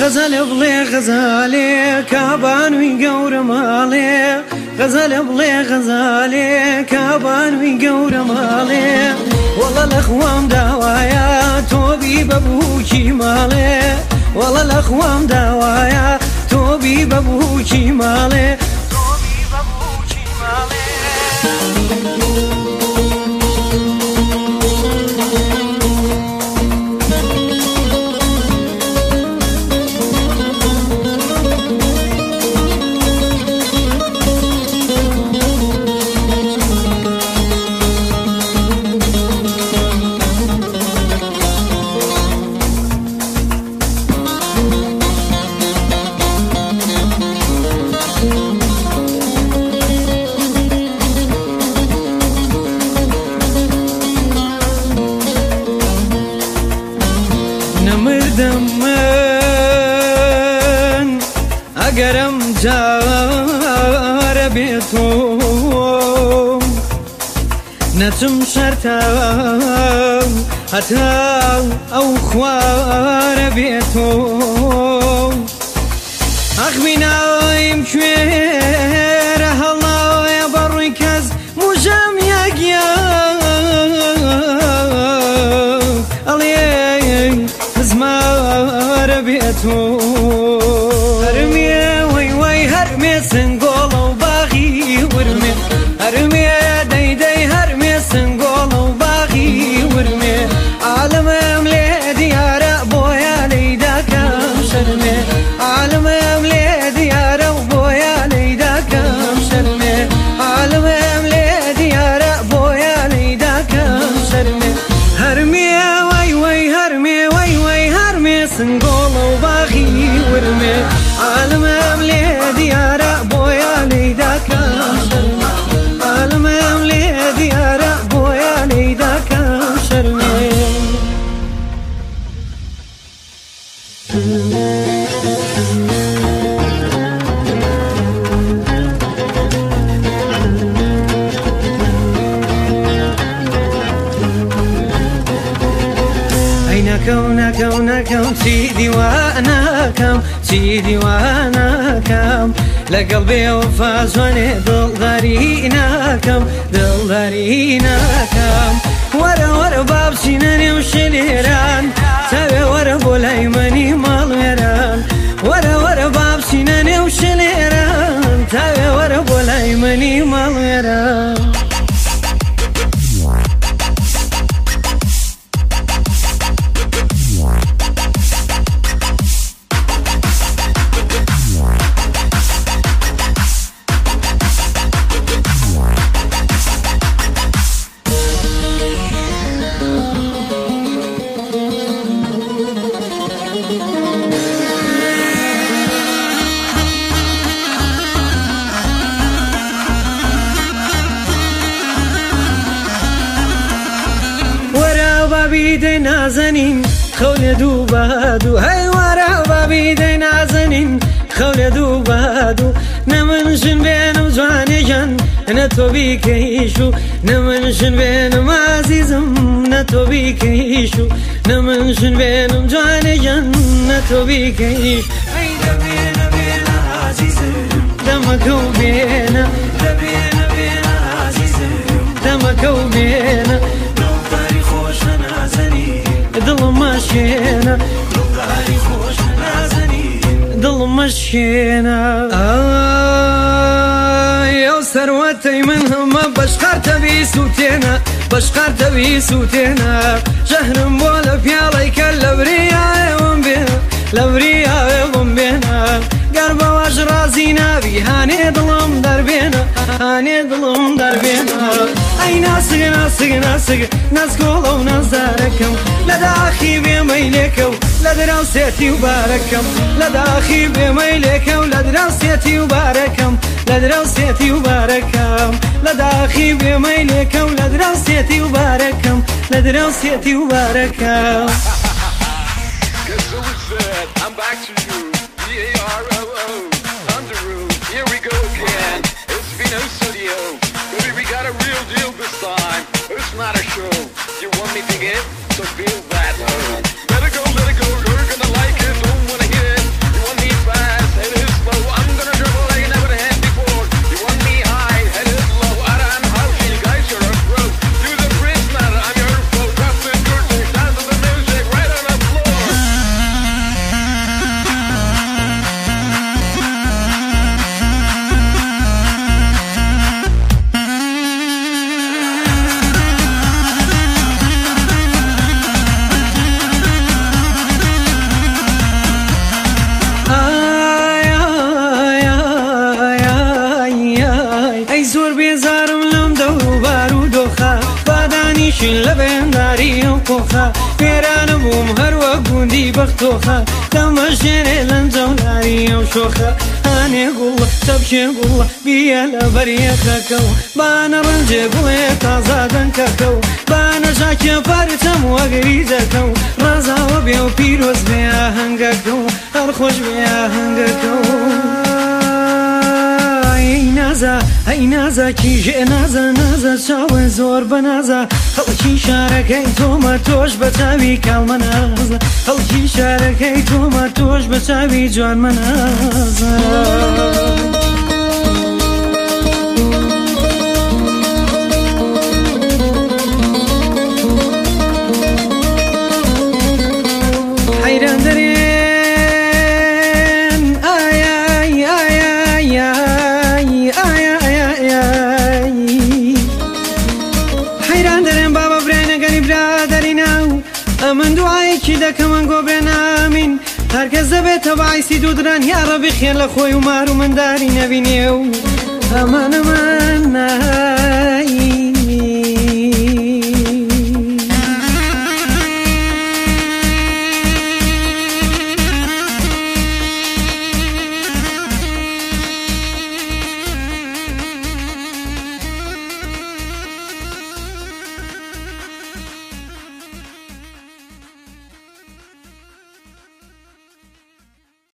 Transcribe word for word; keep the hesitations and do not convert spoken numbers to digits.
غزل بلي غزالي كابان ويقور مالي غزل بلي غزالي كابان ويقور مالي والله الاخوان دوايا توبي بابوكي مالي والله الاخوان دوايا توبي بابوكي مالي توبي بابوكي مالي نمردم من اگرم جار بیتم نتم شرطم حتی او خوار بیتم اخمینایم کویر هلای بروی کز مجم یگیا علی زمار بیتم هرمیه وی وی هرمیه سنگول و باقی ورمیه هرمیه دی دی هرمیه سنگول و باقی ورمیه عالم املی دیاره بویا لیدا کم شرمیه عالم املی دیاره بویا لیدا کم شرمیه عالم املی دیاره بویا لیدا کم شرمیه هرمیه وی وی هرمیه وی وی هرمیه سنگول و باقی ورمیه عالم املی دیاره بویا لیدا کم شرمیه عالم املی دیاره بویا لیدا کم شرمیه نكون نكون نكون سيدي وانا كم سيدي وانا كم لقلبي وفاز وانا ضل دارينا كم ضل دارينا كم ورا ورا باب سناني وشليران تابع ورا بولايماني مالويران ورا ورا باب سناني وشليران تابع ورا بولايماني مالويران بابی نازنین خول دو بادو هی ورا بابی نازنین خول دو بادو نمنشن بینم جوانی جان نتو بیکیشو نمنشن بینم عزیزم نتو بیکیشو نمنشن بینم جوانی جان نتو بیکیش ای دبینا بینا عزیزم دمکو بینا دبینا بینا عزیزم دمکو بینا دلم مشينا دلداري خوش نازني دلم مشينا آه يا ثروتي منهم بشقر تبي سوتينا بشقر تبي سوتينا شهر ولا بيالي كالبريا يوم بينا لبريا يوم بينا قرب واجرازينا بيهاني ظلم دربينا هاني ظلم دربينا اي ناسق ناسق ناسق ناس قولوا وناس داركم لداخي بميلكو لدراستي وباركم لداخي بميلكو لدراستي وباركم لدراستي وباركم لداخي بميلكو لدراستي وباركم لدراستي وباركم Guess who is that? I'm back to you. B A R O O. Underoos. Here we go again. It's Vino Studio. Baby, we got a real deal this time. It's not a show. You want me to get? So feel that low. Let it go, let it go. You're gonna like it. Don't wanna hear it. خۆخە فێرانە بووم هەروە گوندی بەختۆخە دەمەژێنێ لەنجەولاری ئەو شۆخە هانێ گوڵە تەبشێ گوڵە بیە لە بەریەکەکە و بانە ڕەنجێ گوڵێ تازە دەنکەکە و بانە ژاکێ پارچەم وەگەری دەکە و ڕازاوە بێ و پیرۆز بێ هەنگەکە و هەرخۆش بێ هەنگەکە و نازا ئەی نازا کیژێ نازە نازە چاوە زۆر بە نازە خەڵکی شارەکەی تۆمە تۆش بە چاوی کاڵمە نازە خەڵکی شارەکەی تۆمە تۆش بە چاوی جوانمە نازە حەیران دەرێن ئایای ئایای من دوایەکی دەکەمەن گۆبێ نامین هەرکەس دەبێتە باعیسی دوودران یا ڕەبی خێر لە خۆی و مار و منداری نەبینێ و ئەمانە من